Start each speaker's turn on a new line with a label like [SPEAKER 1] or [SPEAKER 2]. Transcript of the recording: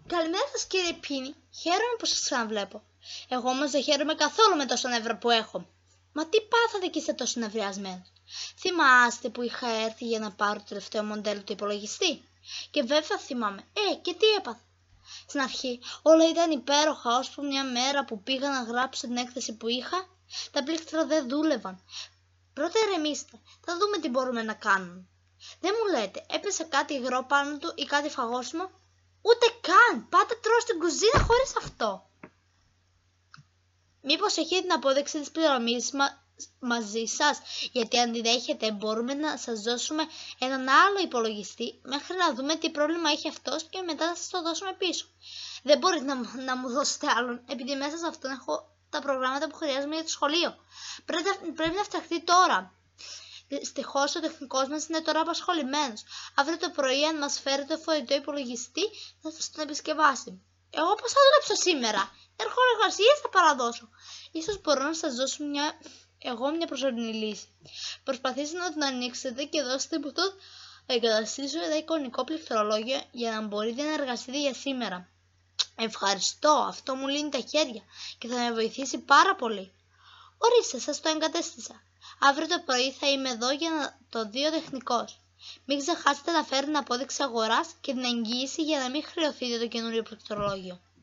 [SPEAKER 1] Καλημέρα σας κύριε Πίνη, χαίρομαι που σας ξαναβλέπω. Εγώ όμως δεν χαίρομαι καθόλου με τόσα νεύρα που έχω. Μα τι πάθατε και είστε τόσο νευριασμένος? Θυμάστε που είχα έρθει για να πάρω το τελευταίο μοντέλο του υπολογιστή? Και βέβαια θυμάμαι. Και τι έπαθα? Στην αρχή όλα ήταν υπέροχα, ώσπου μια μέρα που πήγα να γράψω την έκθεση που είχα, τα πλήκτρα δεν δούλευαν. Πρώτα ηρεμήστε, θα δούμε τι μπορούμε να κάνουμε. Δεν μου λέτε, έπεσε κάτι υγρό πάνω του ή κάτι φαγόσιμο? Ούτε καν! Πάτε τρώω στην κουζίνα χωρίς αυτό. Μήπως έχετε την απόδειξη της πληρωμής μαζί σας? Γιατί αν την έχετε μπορούμε να σας δώσουμε έναν άλλο υπολογιστή μέχρι να δούμε τι πρόβλημα έχει αυτός και μετά θα σας το δώσουμε πίσω. Δεν μπορείτε να μου δώσετε άλλον, επειδή μέσα σε αυτόν έχω τα προγράμματα που χρειάζομαι για το σχολείο. Πρέπει να φτιαχτεί τώρα. Δυστυχώς ο τεχνικός μας είναι τώρα απασχολημένος. Αύριο το πρωί, αν μας φέρει το φορητό υπολογιστή, θα σας τον επισκευάσει. Εγώ πώς θα δουλέψω σήμερα? Έρχομαι εργασίες θα παραδώσω. Ίσως μπορώ να σας δώσω μια προσωρινή λύση. Προσπαθήστε να τον ανοίξετε και δώστε μου τον εγκαταστήσω ένα εικονικό πληκτρολόγιο για να μπορείτε να εργαστείτε για σήμερα. Ευχαριστώ, αυτό μου λύνει τα χέρια και θα με βοηθήσει πάρα πολύ. Ορίστε, σας το εγκατέστησα. Αύριο το πρωί θα είμαι εδώ για να το δει ο τεχνικός. Μην ξεχάσετε να φέρετε την απόδειξη αγοράς και την εγγύηση για να μην χρεωθείτε το καινούριο πληκτρολόγιο.